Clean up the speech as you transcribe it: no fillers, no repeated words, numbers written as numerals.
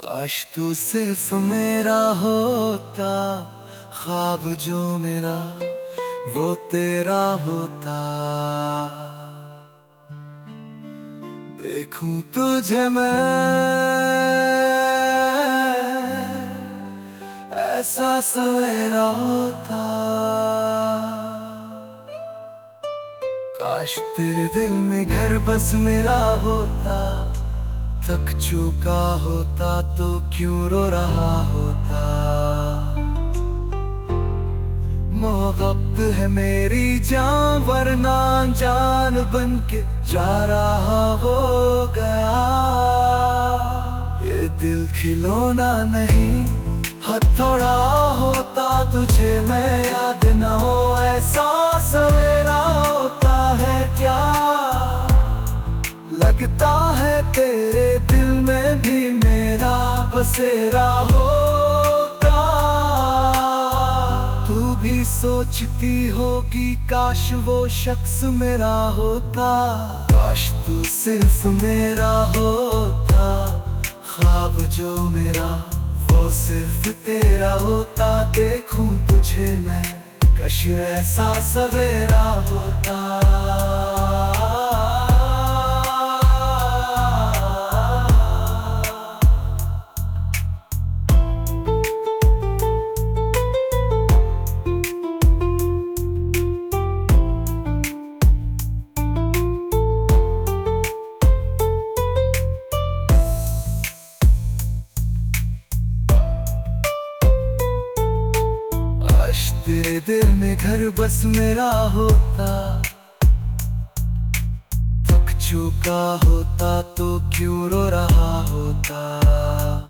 काश तू सिर्फ मेरा होता, ख्वाब जो मेरा वो तेरा होता। देखूं तुझे मैं ऐसा सवेरा होता। काश तेरे दिल में घर बस मेरा होता, थक चुका होता तो क्यों रो रहा होता। मोहब्बत है मेरी जान, वरना जान बन के जा रहा हो गया। ये दिल खिलौना नहीं हथौड़ा होता, तुझे मैं याद न हो ऐसा सवेरा होता है क्या। लगता है तेरे दिल में भी मेरा बसेरा होता। तू भी सोचती होगी काश वो शख्स मेरा होता। काश तू सिर्फ मेरा होता, ख्वाब जो मेरा वो सिर्फ तेरा होता। देखूं तुझे मैं काश ऐसा सवेरा होता। तेरे दिल में घर बस मेरा होता, थक चुका होता तो क्यों रो रहा होता।